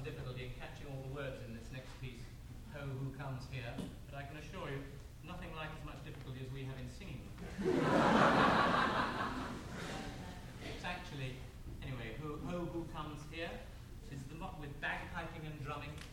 some difficulty in catching all the words in this next piece, Ho Who Comes Here, but I can assure you, nothing like as much difficulty as we have in singing them. It's actually, anyway, Ho Who Comes Here is the with bagpiping and drumming.